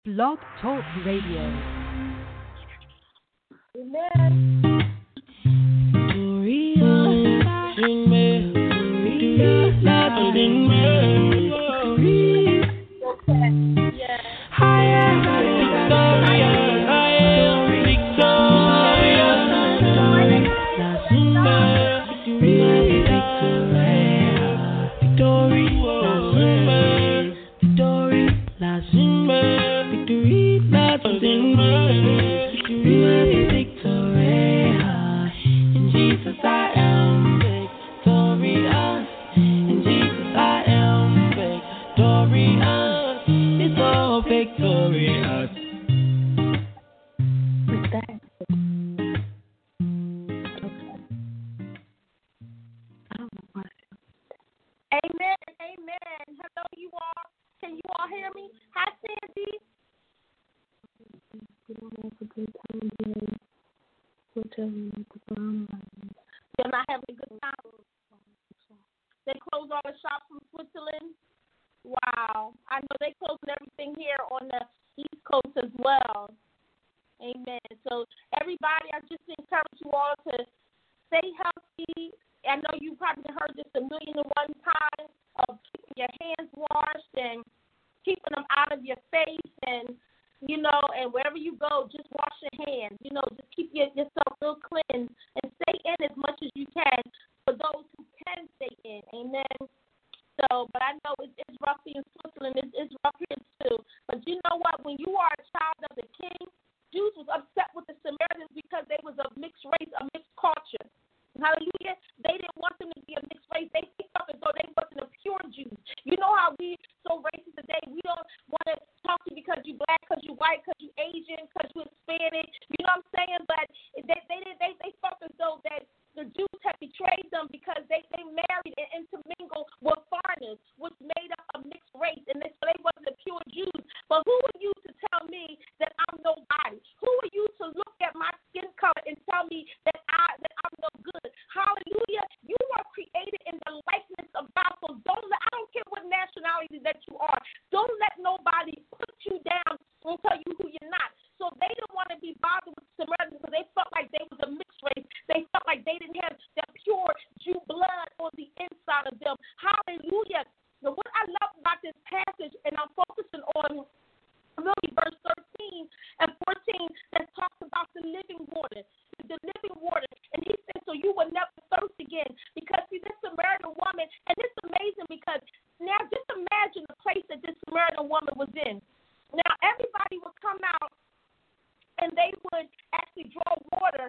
Blog Talk Radio. Amen. They're not having a good time. They closed all the shops from Switzerland. Wow. I know they closing everything here on the East Coast as well. Amen. So everybody, I just encourage you all to stay healthy. I know you probably heard this a million and one times of keeping your hands washed and keeping them out of your face and, you know, and wherever you go, just wash your hands. You know, just keep yourself real clean and stay in as much as you can for those who can stay in. Amen. So, but I know it's rough in Switzerland. It's rough here too. But you know what? When you are a child of the King, Jews was upset with the Samaritans because they was a mixed race, a mixed culture. Hallelujah. They didn't want them to be a mixed race. They felt as though they wasn't a pure Jew. You know how we so racist today. We don't want to talk to you because you black, because you white, because you Asian, because you Hispanic. You know what I'm saying? But they felt as though that the Jews had betrayed them because they married and intermingled with foreigners, which made up a mixed race, and so they wasn't a pure Jews. But who are you to tell me that I'm nobody? Who are you to look at my skin color and tell me that I'm no good? Hallelujah. You are created in the likeness of God, so I don't care what nationality that you are. Don't let nobody put you down and tell you who you're not. So they didn't want to be bothered with Samaritans because they felt like they was a mixed race. They felt like they didn't have that pure Jew blood on the inside of them. Hallelujah. Now, what I love about this passage, and I'm focusing on really verse 13 and 14 that talks about the living water. The living water. And he said, so you will never thirst again. Because, see, this Samaritan woman, and it's amazing because now just imagine the place that this Samaritan woman was in. Now, everybody would come out and they would actually draw water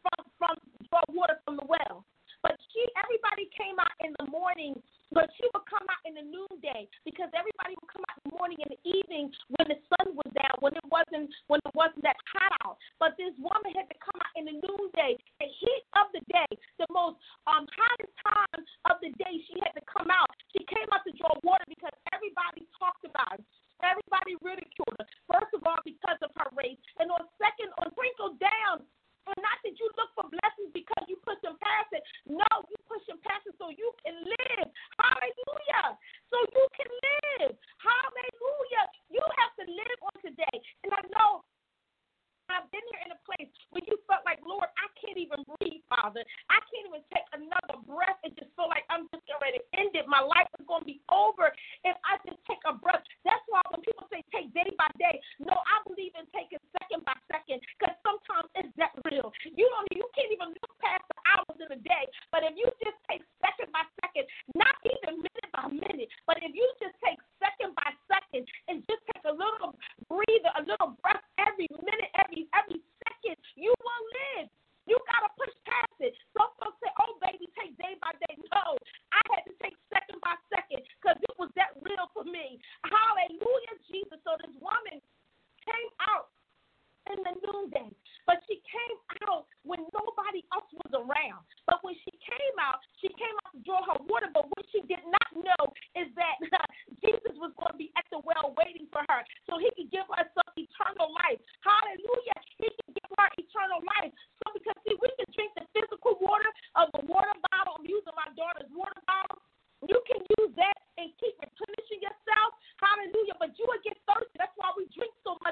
from the well. But everybody came out in the morning, but she would come out in the noonday because everybody would come out in the morning and the evening when the sun was down, when it wasn't that hot out. But this woman had to come out in the noonday, the heat of the day, the most hottest time of the day. She had to come out. She came out to draw water because everybody talked about it. Everybody ridiculed her. First of all, because of her race, and second, trickle down. And not that you look for blessings because you push them past it. No, you push them past it so you can live. Hallelujah. So you can live. Hallelujah. You have to live on today. And I know I've been here in a place where you felt like, Lord, I can't even breathe, Father. I can't even take another breath. It just feel like I'm just getting ready to end it. My life is going to be over if I just take a breath. That's why when people say take day by day, no, I believe in taking second by second because sometimes it's that real. You can't even look past the hours in a day, but if you just take second by second, not even minute by minute, but if you just take second by second and just take a little breather, a little breath every minute, every second, you will live. You got to push past it. Some folks say, oh, baby, take day by day. No, I had to take second by second because it was that real for me. Hallelujah, Jesus. So this woman came out in the noonday, but she came out when nobody else was around. But when she came out to draw her water. But what she did not know is that Jesus was going to be at the well waiting for her so he could give her some eternal life. Hallelujah. He could give her eternal life. So because, see, we can drink the physical water of the water bottle. I'm using my daughter's water bottle. You can use that and keep replenishing yourself. Hallelujah. But you will get thirsty. That's why we drink so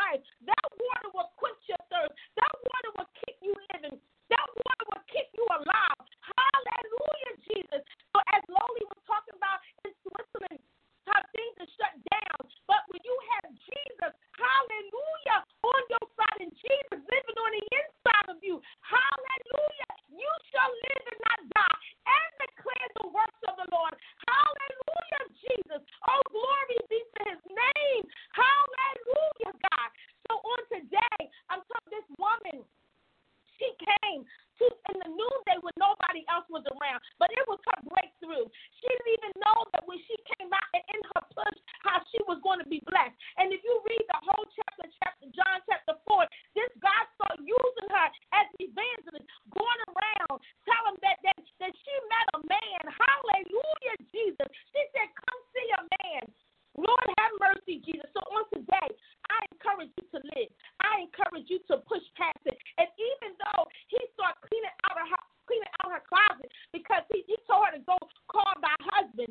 life. That water will quench your thirst. That water will keep you living. That water will keep you alive. Hallelujah, Jesus. So as Loli was talking about in Switzerland, how things are shut down. But when you have Jesus, hallelujah, on your side and Jesus living on the inside of you, hallelujah, you shall live and not die and declare the works of the Lord. Hallelujah, Jesus. Oh, glory be to his name. Hallelujah, God. So on today, I'm telling this woman, she came in the noonday when nobody else was around, but it was her breakthrough. She didn't even know that when she came out and in her push, how she was going to be blessed. And if you read the whole chapter, John chapter 4, this God started using her as an evangelist, going around telling that she met a man. Hallelujah, Jesus. She said, come see a man. Lord, have mercy, Jesus. So on today, I encourage you to live. I encourage you to push past it. And even though he started cleaning out her closet because he told her to go call thy husband,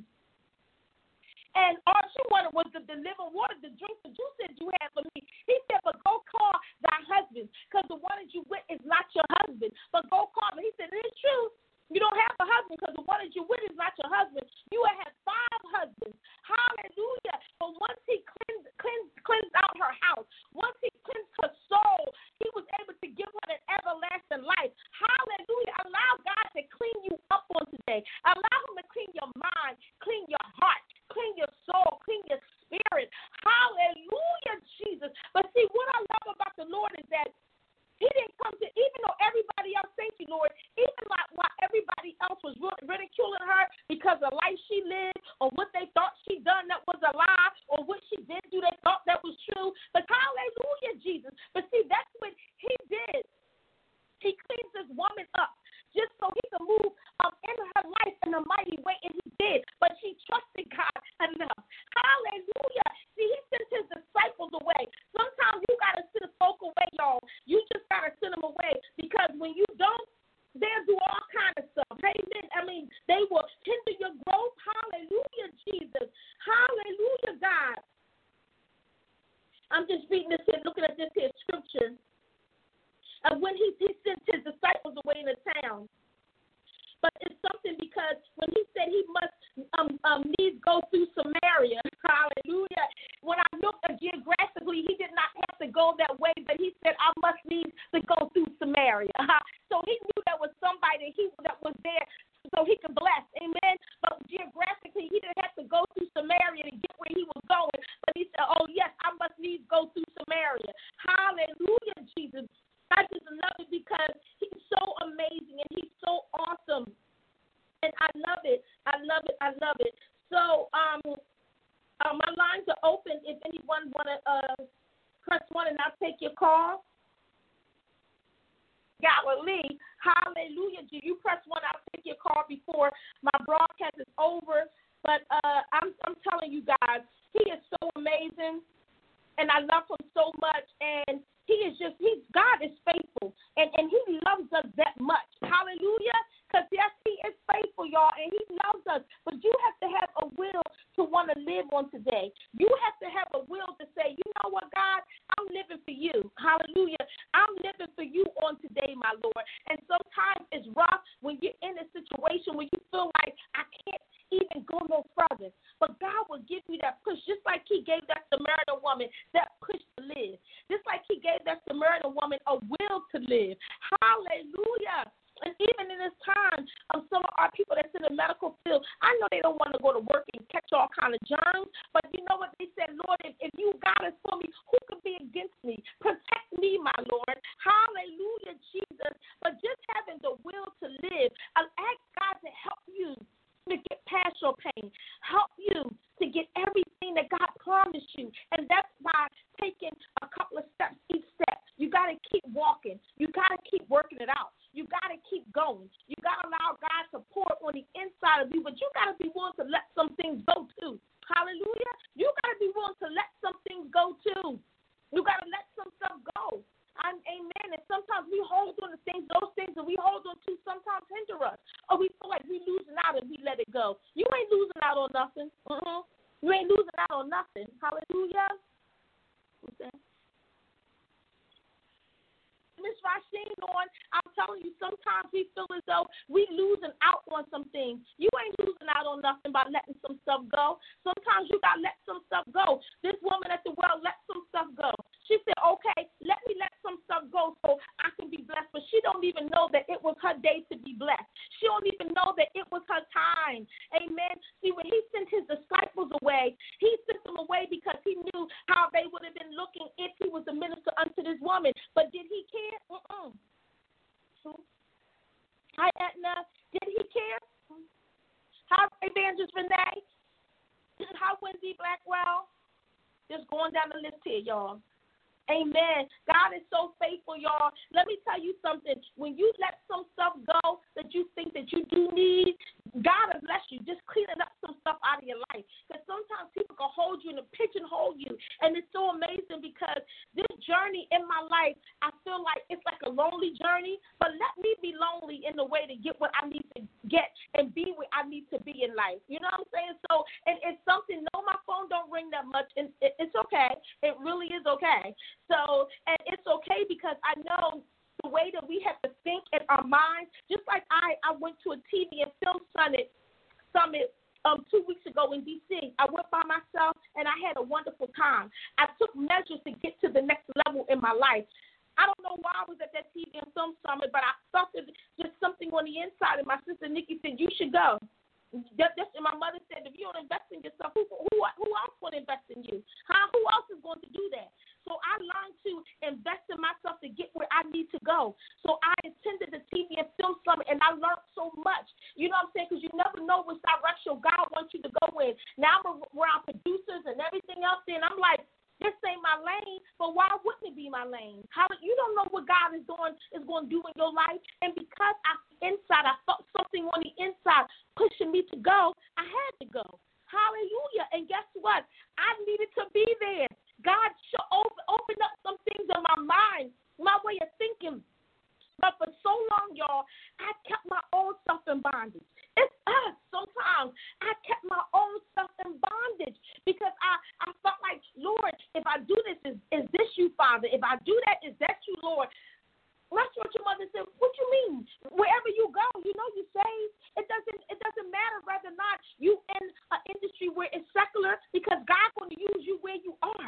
and all she wanted was the living water, the drink, the juice that you had for me. He said, but go call thy husband, because the one that you with is not your husband. But go call him. He said, it is true. You don't have a husband because the one that you're with is not your husband. You will have 5 husbands. Hallelujah. But once he cleansed out her house, once he cleansed her soul, he was able to give her an everlasting life. Hallelujah. Allow God to clean you up on today. Allow him to clean your mind, clean your heart, clean your soul, clean your spirit. Hallelujah, Jesus. But see, what I love about the Lord is that he didn't come to, even though everybody else, thank you, Lord, even like while everybody else was ridiculing her because of the life she lived or what they thought she done that was a lie or what she did do they thought that was true. But hallelujah, Jesus. But see, that's what he did. He cleans this woman up just so he could move in her life in a mighty way, and he did. But she trusted God enough. Hallelujah. See, he sent his disciples away. Sometimes you got to send folk away, y'all. You just got to send them away because when you don't, they'll do all kind of stuff. Amen. I mean, they will hinder your growth. Hallelujah, Jesus. Hallelujah, God. I'm just reading this here, looking at this here scripture. When he sent his disciples away in the town. But it's something because when he said he must needs go through Samaria, hallelujah. When I looked at geographically, he did not have to go that way, but he said, I must need to go through Samaria. So he knew there was somebody that was there so he could bless, amen. But geographically, he didn't have to go through Samaria to get where he was going. But he said, oh, yes, I must needs go through Samaria. Hallelujah, Jesus. I just love it because he's so amazing and he's so awesome. And I love it. I love it. I love it. So my lines are open if anyone want to press 1 and I'll take your call. Galilee, hallelujah. Do you press 1? I'll take your call before my broadcast is over. But I'm telling you guys, he is so amazing. And I love him so much, and God is faithful, and he loves us that much. Hallelujah. Because, yes, he is faithful, y'all, and he loves us. But you have to have a will to want to live on today. You have to have a will to say, you know what, God, I'm living for you. Hallelujah. I'm living for you on today, my Lord. And sometimes it's rough when you're in a situation where you feel like I can't even go no further. But God will give you that push, just like he gave that Samaritan woman that push to live. Just like he gave that Samaritan woman a will to live. Hallelujah. And even in this time, some of our people that's in the medical field, I know they don't want to go to work and catch all kind of germs, but you know what they said, Lord, if you got it for me, who could be against me? Protect me, my Lord. Hallelujah, Jesus. But just having the will to live, ask God to help you to get past your pain, help you to get everything that God promised you. And that's by taking a couple of steps each step. You got to keep walking. You got to keep working it out. You got to keep going. You got to allow God to pour on the inside of you, but you got to be willing to let some things go too. Hallelujah. You got to be willing to let some things go too. You got to let some stuff go. Amen. And sometimes we hold on to things, those things that we hold on to sometimes hinder us. Or we feel like we're losing out and we let it go. You ain't losing out on nothing. You ain't losing out on nothing. Hallelujah. What's that? telling you, sometimes we feel as though we losing out on some things. You ain't losing out on nothing by letting some stuff go. Sometimes you got to let some stuff go. This woman at the well let some stuff go. She said, okay, let me let some stuff go so I can be blessed. But she don't even know that it was her day to be blessed. She don't even know that it was her time. Amen. See, when he sent his disciples away, he sent them away because he knew how they would have been looking if he was a minister unto this woman. But did he care? Hi, Edna. Did he care? Hi, Evangelist Renee. Hi, Wendy Blackwell. Just going down the list here, y'all. Amen. God is so faithful, y'all. Let me tell you something. When you let some stuff go that you think that you do need, God will bless you. Just cleaning up some stuff out of your life. Because sometimes people can hold you and pigeonhole you. And it's so amazing because this journey in my life, I feel like it's like a lonely journey. But let me be lonely in the way to get what I need to get and be where I need to be in life. You know what I'm saying? So, and it's something, no, my phone don't ring that much. And it's okay. It really is okay. So, and it's okay because I know the way that we have to think in our minds, just like I went to a TV and film summit 2 weeks ago in D.C. I went by myself, and I had a wonderful time. I took measures to get to the next level in my life. I don't know why I was at that TV and film summit, but I felt that just something on the inside, and my sister Nikki said, you should go. And my mother said, if you don't invest in yourself, who else will invest in you? Who else is going to do that? So I learned to invest in myself to get where I need to go. So I attended the TV and film summit, and I learned so much. You know what I'm saying? Because you never know which direction God wants you to go in. Now I'm around producers and everything else, and I'm like, this ain't my lane, but why wouldn't it be my lane? You don't know what God is going to do in your life, and because I felt something on the inside pushing me to go, I had to go. Hallelujah. And guess what? I needed to be there. God opened up some things in my mind, my way of thinking. But for so long, y'all, I kept my own self in bondage. It's us. Sometimes I kept my own self in bondage because I felt like, Lord, if I do this, is this you, Father? If I do that, is that you, Lord? That's what your mother said. What you mean? Wherever you go, you know you saved. It doesn't matter whether or not you in an industry where it's secular, because God's going to use you where you are.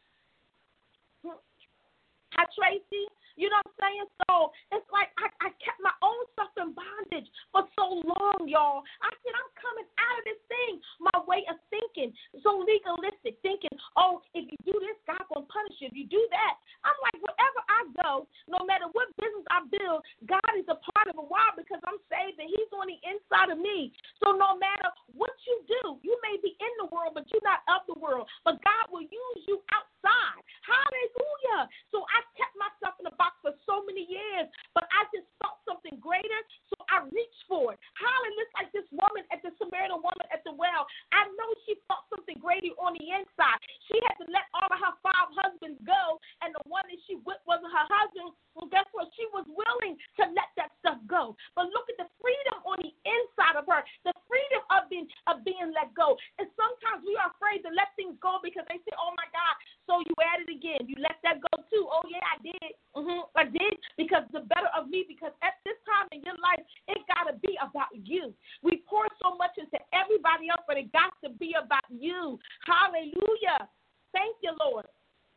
Hi, Tracy. You know what I'm saying? So it's like I kept my own stuff in bondage for so long, y'all. I said, I'm coming out of this thing. My way of thinking, so legalistic, thinking, oh, if you do this, God's going to punish you. If you do that, I'm like, wherever I go, no matter what business I build, God is a part of it. Why? Because I'm saved and he's on the inside of me. So no matter what you do, you may be in the world, but you're not of the world. But God will use you outside. Hallelujah. So I kept myself in the box for so many years, but I just felt something greater, so I reached for it. Hallelujah. Like this woman the Samaritan woman at the well, I know she felt something greater on the inside. She had to let all of her 5 husbands go, and the one that she with wasn't her husband. Well, guess what? She was willing to let that stuff go. But look at the freedom on the inside of her, the freedom of being let go. And sometimes we are afraid to let things go because they say, oh, my God, so you at it again. You let that go, too. Oh, yeah, I did. I did, because the better of me, because at this time in your life, it got to be about you. We pour so much into everybody else, but it got to be about you. Hallelujah. Thank you, Lord.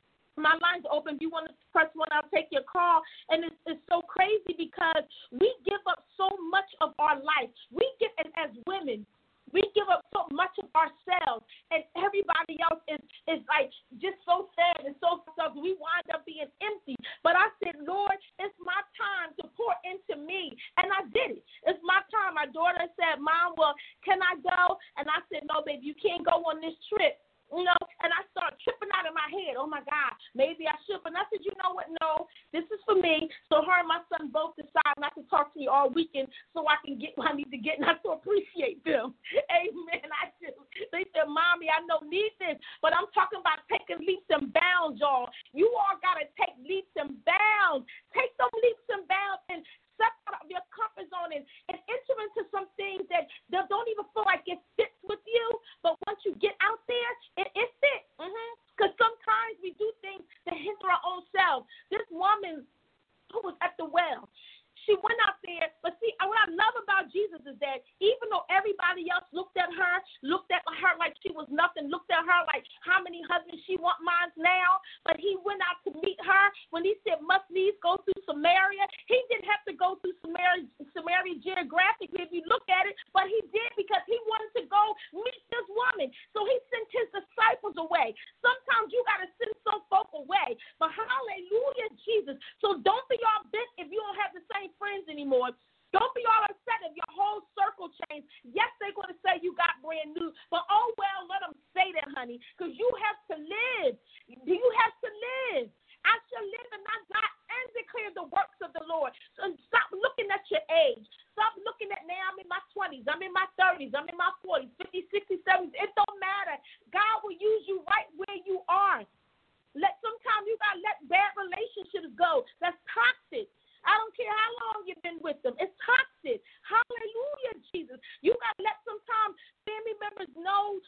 My line's open. If you want to press one, I'll take your call. And it's so crazy because we give up so much of our life. We give, and as women, we give up so much of ourselves, and everybody else is like just so sad and so stuff. We wind up being empty. But I said, Lord, it's my time to pour into me, and I did it. It's my time. My daughter said, Mom, well, can I go? And I said, no, baby, you can't go on this trip. You know, and I started tripping out of my head. Oh, my God, maybe I should. But I said, you know what? No, this is for me. So her and my son both decided not to talk to me all weekend so I can get what I need to get, and I to appreciate them. Amen. I do. They said, Mommy, I don't need this. But I'm talking about taking leaps and bounds, y'all. You all got to take leaps and bounds. Take them leaps and bounds and step out of your comfort zone and enter into some things that don't even feel like it fits with you. But once you get out there, it fits. Because sometimes we do things to hinder our own selves. This woman who was at the well, She went out there, but see, what I love about Jesus is that even though everybody else looked at her like she was nothing, looked at her like how many husbands she want mine now, but he went out to meet her when he said must needs go through Samaria. He didn't have to go through Samaria geographically if you look at it, but he did because he wanted to go meet this woman. So he sent his disciples away. Sometimes you got to send some folk away, but hallelujah, Jesus. So don't be all bent if you don't have the same friends anymore. Don't be all upset if your whole circle changed. Yes, they're going to say you got brand new, but oh well, let them say that, honey, because you have to live. You have to live. I shall live and not die and declare the works of the Lord. So stop looking at your age. Stop looking at now I'm in my 20s, I'm in my 30s, I'm in my 40s, 50s, 60s, 70s. It don't matter. God will use you right where you are. Sometimes you got to let bad relationships go. That's toxic. I don't care how long you've been with them. It's toxic. Hallelujah, Jesus. You got to let sometimes family members know,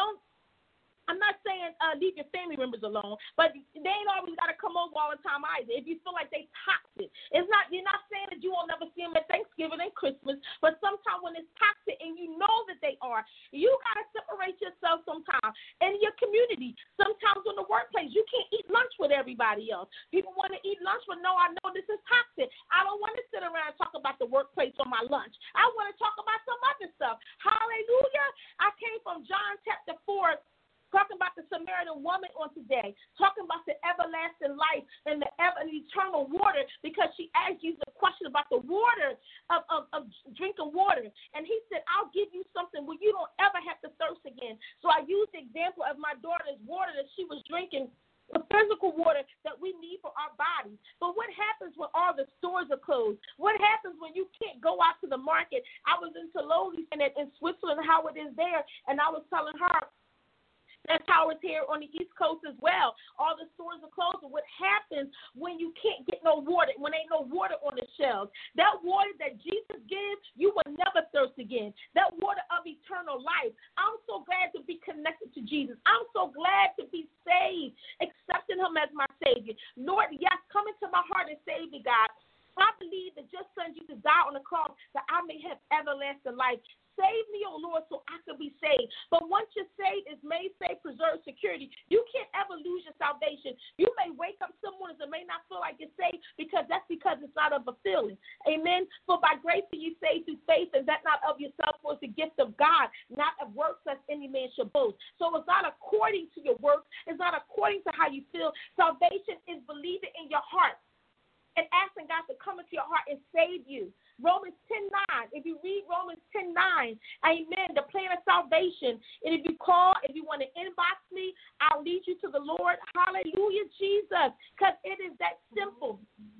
I'm not saying leave your family members alone, but they ain't always got to come over all the time either. If you feel like they toxic, you're not saying that you won't never see them at Thanksgiving and Christmas, but sometimes when it's toxic and you know that they are, you got to separate yourself sometimes. In your community, sometimes in the workplace, you can't eat lunch with everybody else. People want to eat lunch, but no, I know this is toxic. I don't want to sit around and talk about the workplace or my lunch. I want to talk about some other stuff. Hallelujah. I came from John chapter 4, talking about the Samaritan woman on today, talking about the everlasting life and the eternal water, because she asked you the question about the water of drinking water. And he said, I'll give you something where you don't ever have to thirst again. So I used the example of my daughter's water that she was drinking, the physical water that we need for our bodies. But what happens when all the stores are closed? What happens when you can't go out to the market? I was in Toulouse and in Switzerland, how it is there, and I was telling her, that's how it's here on the East Coast as well. All the stores are closed. And what happens when you can't get no water, when ain't no water on the shelves? That water that Jesus gives, you will never thirst again. That water of eternal life. I'm so glad to be connected to Jesus. I'm so glad to be saved, accepting him as my Savior. Lord, yes, come into my heart and save me, God. I believe that your son Jesus died on the cross that I may have everlasting life. Save me, O Lord, so I can be saved. But once you're saved, it's made safe, preserved, security. You can't ever lose your salvation. You may wake up some mornings and may not feel like you're saved because it's not of a feeling. Amen. For by grace are you saved through faith, and that not of yourself, for it's a gift of God, not of works lest any man should boast. So it's not according to your works. It's not according to how you feel. Salvation is believing in your heart and asking God to come into your heart and save you. Romans 10:9. If you read Romans 10:9, amen, the plan of salvation. And if you want to inbox me, I'll lead you to the Lord. Hallelujah, Jesus, because it is that simple.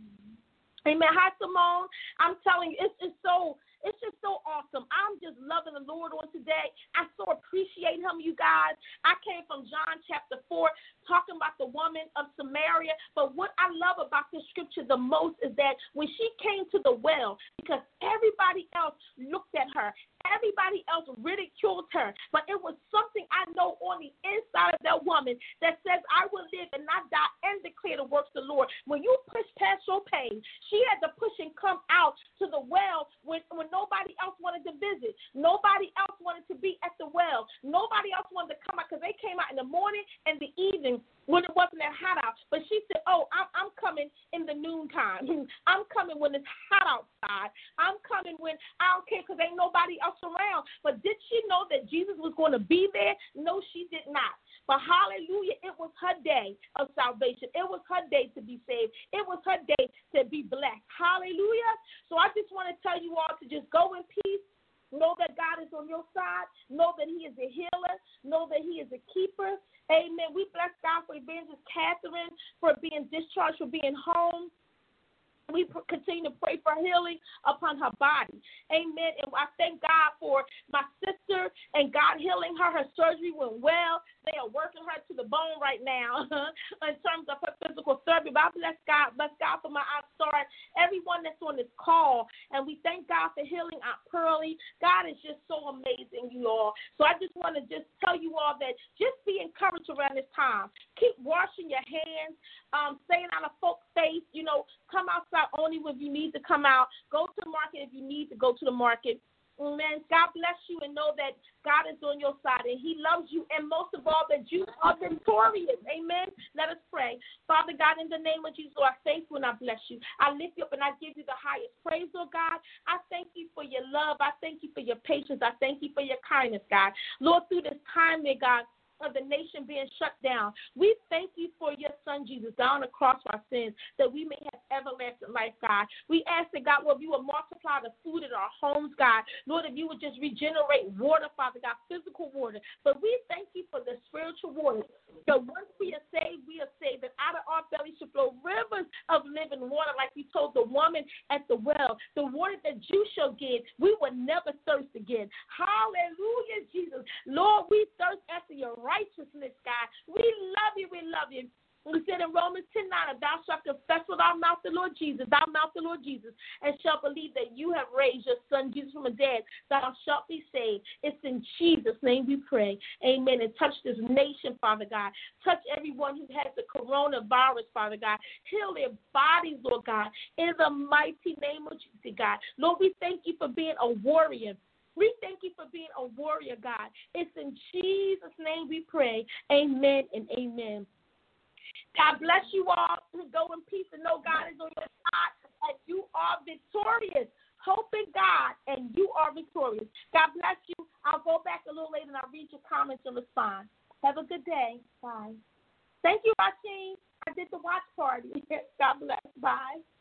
Amen. Hi, Simone. I'm telling you, it's just so awesome. I'm just loving the Lord on today. I so appreciate him, you guys. I came from John chapter 4, talking about the woman of Samaria. But what I love about this scripture the most is that when she came to the well, because everybody else looked at her, everybody else ridiculed her, but it was something I know on the inside of that woman that says, I will live and not die and declare the works of the Lord. When you push past your pain, she had to push and come out to the well when nobody else wanted to visit. Nobody else wanted to be at the well. Nobody else wanted to come out because they came out in the morning and the evening when it wasn't that hot out. But she said, I'm coming in the noontime. I'm coming when it's hot outside. I'm coming when I don't care because ain't nobody else around. But did she know that Jesus was going to be there? No, she did not. But hallelujah, it was her day of salvation. It was her day to be saved. It was her day to be blessed. Hallelujah. So I just want to tell you all to just go in peace. Know that God is on your side. Know that he is a healer. Know that he is a keeper. Amen. We bless God for Evangelist Catherine, for being discharged, for being home. We continue to pray for healing upon her body. Amen. And I thank God for my sister and God healing her. Her surgery went well. They are working her to the bone right now in terms of her physical therapy. But I bless God for my Aunt Star, everyone that's on this call. And we thank God for healing Aunt Pearlie. God is just so amazing, you all. So I just want to just tell you all that just be encouraged around this time. Keep washing your hands, staying out of folks' face, come outside only if you need to come out. Go to the market if you need to go to the market. Amen. God bless you, and know that God is on your side and he loves you, and most of all that you are victorious. Amen. Let us pray. Father God, in the name of Jesus, Lord, I thank you and I bless you. I lift you up and I give you the highest praise, Lord God. I thank you for your love. I thank you for your patience. I thank you for your kindness, God. Lord, through this time, dear God, of the nation being shut down, we thank you for your son Jesus down the cross for our sins, that we may have everlasting life, God. We ask that, God, Lord, you will multiply the food in our homes, God. Lord, if you would just regenerate water, Father God, physical water. But we thank you for the spiritual water. So once we are saved, that out of our belly should flow rivers of living water, like you told the woman at the well. The water that you shall give, we will never thirst again. Hallelujah, Jesus. Lord, we thirst after your righteousness, God. We love you. We love you. We said in Romans 10:9, thou shalt confess with thy mouth the Lord Jesus, and shalt believe that you have raised your son Jesus from the dead, thou shalt be saved. It's in Jesus' name we pray. Amen. And touch this nation, Father God. Touch everyone who has the coronavirus, Father God. Heal their bodies, Lord God, in the mighty name of Jesus, God. Lord, we thank you for being a warrior. We thank you for being a warrior, God. It's in Jesus' name we pray. Amen and amen. God bless you all. Go in peace and know God is on your side and you are victorious. Hope in God and you are victorious. God bless you. I'll go back a little later and I'll read your comments and respond. Have a good day. Bye. Thank you, Rasheen. I did the watch party. God bless. Bye.